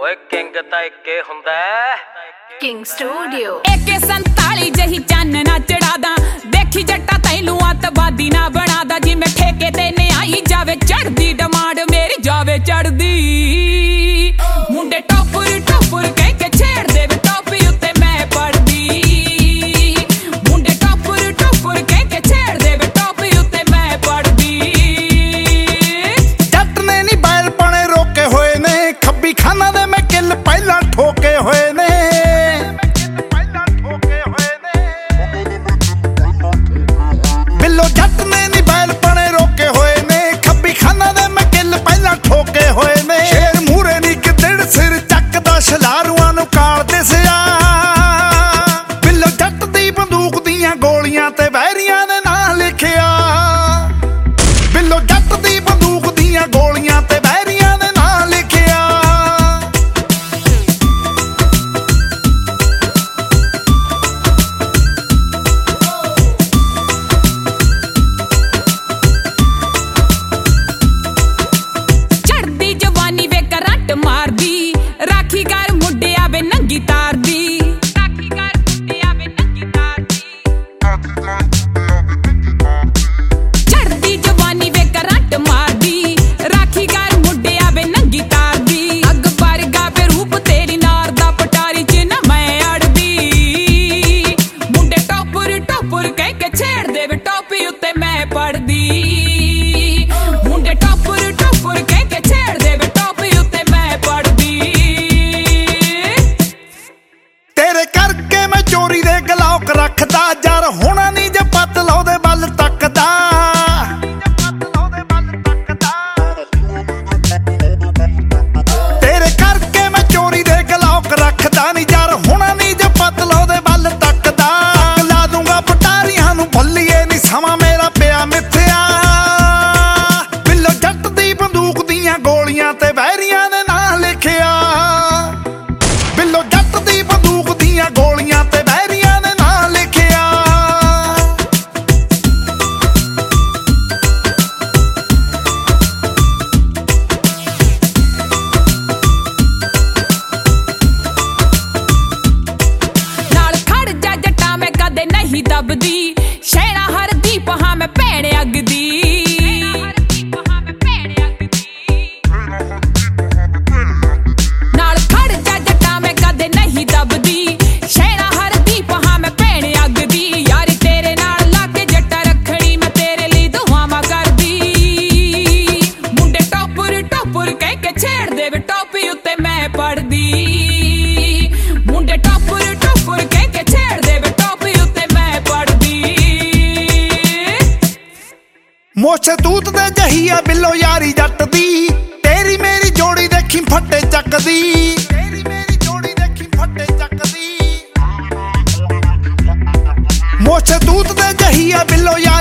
ਓਏ ਕਿੰਗ ਤਾਂ ਇੱਕੇ ਹੁੰਦਾ ਕਿੰਗ ਸਟੂਡੀਓ AK47 ਜਹੀ ਚੰਨ ਨਾ ਚੜਾਦਾ ਦੇਖੀ ਜੱਟਾ ਤੈਨੂੰ ਅੱਤਵਾਦੀ ਨਾ ਬਣਾਦਾ ਜਿਵੇਂ ਠੇਕੇ ਤੇ ਨਿਆਈ ਜਾਵੇ ਚੜਦੀ ਡਿਮਾਂਡ ਮੇਰੀ ਜਾਵੇ ਚੜਦੀ ਮੁੰਡੇ ਟੋਪਰ ਟੋਪਰ ਕਹਿ ਕੇ ਛੇੜ ਦੇਵੇ ਟੋਪੀ ਉੱਤੇ ਮੈਂ ਪੜਦੀ ਮੁੰਡੇ ਟੋਪਰ ਟੋਪਰ ਕਹਿ ਕੇ ਛੇੜ ਦੇਵੇ ਟੋਪੀ ਉੱਤੇ ਮੈਂ ਪੜਦੀ ਜੱਟ ਨੇ ਨੀ ਬੈਲ ਪਣੇ ਰੋਕੇ ਹੋਏ ਨੇ ਖੱਬੀ ਖਾਨਾ ਦੇ ਮੈਂ ਕਿੱਲ ਪਹਿਲਾਂ ਠੋਕੇ ਹੋਏ ਨੇ ਬਿੱਲੋ ਜੱਟ ਨੇ ਨੀ ਬੈਲ ਪਣੇ ਰੋਕੇ ਹੋਏ ਨੇ ਖੱਬੀ ਖਾਨਾ ਦੇ ਮੈਂ ਕਿੱਲ ਪਹਿਲਾਂ ਠੋਕੇ ਹੋਏ ਨੇ ਸ਼ੇਰ ਮੂਰੇ ਨੀ ਕਿਦੜ ਸਿਰ ਚੱਕਦਾ ਸ਼ਲਾਰੂਆਂ ਨੂੰ ਕਾਲ ਦਿਸਿਆ ਬਿੱਲੋ ਜੱਟ ਦੀ ਬੰਦੂਕ ਦੀਆਂ ਗੋਲੀਆਂ ਤੇ ਵਹਿਰੀਆਂ ਦੇ ਨਾਂ ਲਿਖਿਆ ਬਿੱਲੋ ਜੱਟ ਦੀ ਬੰਦੂਕ ਦੀਆਂ ਗੋਲੀਆਂ ਤੇ ਵਹਿਰੀਆਂ ਦੇ ਨਾਂ ਲਿਖਿਆ ਚੜਦੀ ਜਵਾਨੀ ਵੇ ਕਰੰਟ ਮਾਰਦੀ ਰਾਖੀ ਕਰ ਮੁੰਡਿਆ ਵੇ ਨੰਗੀ ਤਾਰਦੀ ਰਾਖੀ ਕਰ ਮੁੰਡਿਆ ਵੇ ਨੰਗੀ ਤਾਰਦੀ ਚੜਦੀ ਜਵਾਨੀ ਵੇ ਕਰੰਟ ਮਾਰਦੀ ਰਾਖੀ ਕਰ ਮੁੰਡਿਆ ਵੇ ਨੰਗੀ ਤਾਰਦੀ ਅੱਗ ਵਰਗਾ ਵੇ ਰੂਪ ਤੇਰੀ ਨਾਰ ਦਾ ਪਟਾਰੀ ਚ ਨਾ ਮੈਂ ਅੜਦੀ ਮੁੰਡੇ ਟੋਪਰ ਟੋਪਰ ਕਹਿ ਕੇ ਛੇੜ ਦੇ ਵੇ ਟੋਪੀ ਉੱਤੇ ਮੈਂ ਪੜਦੀ ਮੁੰਡੇ ਟੋਪਰ ਟੋਪਰ ਕਹਿ ਕੇ ਛੇੜ ਦੇ ਵੇ ਟੋਪੀ ਉੱਤੇ ਮੈਂ ਪੜਦੀ ਤੇਰੇ ਕਰਕੇ ਮੈਂ ਚੋਰੀ ਦੇ ਗਲੌਕ ਰੱਖਦਾ ਜਰ ਹੋਣਾ ਨੀ ਜੇ ਪੱਤ ਲਾਉਦੇ ਵੱਲ ਤੱਕਦਾ ਤੇਰੇ ਕਰਕੇ ਮੈਂ ਚੋਰੀ ਦੇ ਗਲੌਕ ਰੱਖਦਾ ਨੀ ਜਰ ਹੋਣਾ ਨੀ ਜੇ ਪੱਤ ਲਾਉਦੇ ਵੱਲ ਤੱਕਦਾ ਲਾ ਦੂੰਗਾ ਪਟਾਰੀਆਂ ਨੂੰ ਭੁੱਲੀਏ ਨੀ ਸਮਾਂ ਮੇਰਾ ਪਿਆ ਮਿੱਥਿਆ ਬਿੱਲੋ ਜੱਟ ਦੀ ਬੰਦੂਕ ਦੀਆਂ ਗੋਲੀਆਂ ਤੇ ਵਹਿਰੀਆਂ ਦੇ ਨਾਂ ਲਿਖਿਆ ਬਿੱਲੋ ਜੱਟ ਦੀ ਬੰਦੂਕ ਦੀਆਂ ਗੋਲੀਆਂ ਤੇ ਵਹਿਰੀਆਂ ਦੇ ਨਾਂ ਲਿਖਿਆ ਨਾਲ ਖੜ ਜਾ ਜੱਟਾ ਮੈਂ ਕਦੇ ਨਹੀਂ ਦਬਦੀ ਸ਼ਹਿਣਾ ਹਰਦੀਪ ਹਾਂ ਮੈਂ ਭੈਣ ਅੱਗ ਦੀ ਨਾਲ ਖੜ ਜਾ ਜੱਟਾ ਮੈਂ ਕਦੇ ਨਹੀਂ ਦਬਦੀ ਸ਼ਹਿਣਾ ਹਰਦੀਪ ਹਾਂ ਮੈਂ ਭੈਣ ਅੱਗ ਦੀ ਯਾਰੀ ਤੇਰੇ ਨਾਲ ਲਾ ਕੇ ਜੱਟਾ ਰੱਖੜੀ ਮੈਂ ਤੇਰੇ ਲਈ ਦੁਆਵਾਂ ਕਰਦੀ ਮੁੰਡੇ ਟੋਪਰ ਟੋਪਰ ਕਹਿ ਕੇ ਛੇੜ ਦੇਵੇ ਟੋਪੀ ਉੱਤੇ ਮੈਂ ਪੜਦੀ ਮੁੰਡੇ ਟੋਪਰ ਟੋਪਰ ਕਹਿ ਕੇ ਛੇੜ ਦੇਵੇ ਟੋਪੀ ਉੱਤੇ ਮੈਂ ਪੜਦੀ ਮੋਛੇ ਤੂਤ ਦੇ ਜਹੀ ਆ ਬਿੱਲੋ ਯਾਰੀ ਜੱਟ ਦੀ ਤੇਰੀ ਮੇਰੀ ਜੋੜੀ ਦੇਖੀ ਫੱਟੇ ਚੱਕਦੀ ਤੇਰੀ ਮੇਰੀ ਜੋੜੀ ਦੇਖੀ ਫੱਟੇ ਚੱਕਦੀ ਮੋਛੇ ਤੂਤ ਦੇ ਜਹੀ ਆ ਬਿੱਲੋ